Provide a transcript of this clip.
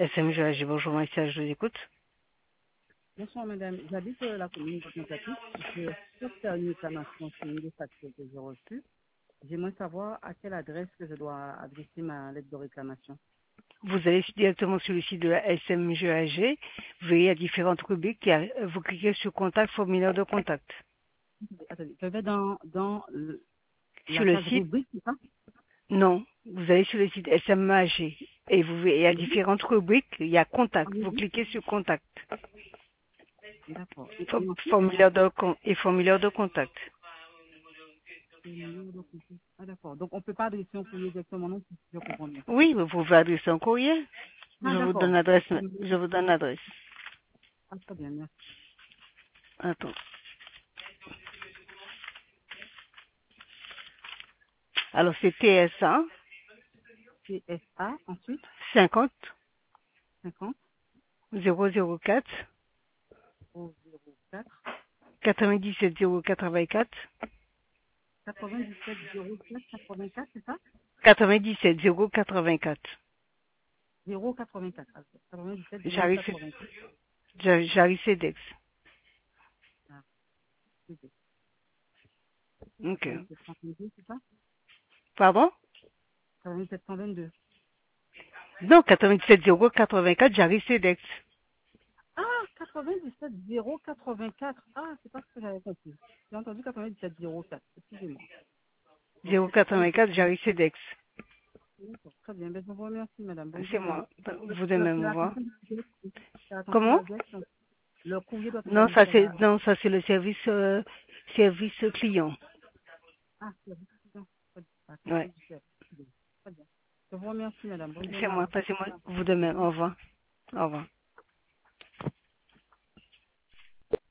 SMGAG, bonjour, Maïssa, je vous écoute. Bonsoir madame, j'habite la commune de Saint-Patrick. Je souhaite faire une réclamation sur une des factures que j'ai reçues. J'aimerais savoir à quelle adresse que je dois adresser ma lettre de réclamation. Vous allez directement sur le site de la SMGAG, vous verrez, il y a différentes rubriques, vous cliquez sur contact, formulaire de contact. Attendez, je vais Sur la le case site, rubrique, c'est ça? non, vous allez sur le site SMAG et vous verrez, il y a Oui. différentes rubriques, il y a Ah, contact, oui, vous oui. cliquez sur contact, D'accord. Et ensuite, formulaire de contact. ah d'accord. Donc on ne peut pas adresser un courrier directement non plus, je comprends bien. Oui, vous pouvez adresser un courrier. Ah Je vous donne d'accord. l'adresse, je vous donne l'adresse. Ah très bien, merci. Attends. Alors c'est TSA CSA, ensuite, 50 50 004 004 97 084 97 04 84, c'est ça? 97 084. 084. 97 J'arrive 084. j'arrive CEDEX. Ah, c'est ça. Ok. 8722, c'est ça? Pardon? 8722. Non, 97 084, j'arrive CEDEX. Ah, 97 084. Ah, c'est pas ce que j'avais compris. J'ai entendu 97 04. Excusez-moi. Donc c'est 97. 084, j'arrive CEDEX. D'accord. Très bien. Ben, je vous remercie, madame. Bonne C'est journée. moi. Vous de même, C'est au l'attention revoir. de l'adresse. C'est l'attention de Comment? l'adresse. Donc, le courrier doit être Non, adressé à la... non, ça c'est le service client. Ah, c'est la discussion. Ah, Ouais. conseil du chef. Très bien. Je vous remercie, madame. Bonne C'est journée. moi. Passez-moi, vous de même. Au revoir. Au revoir.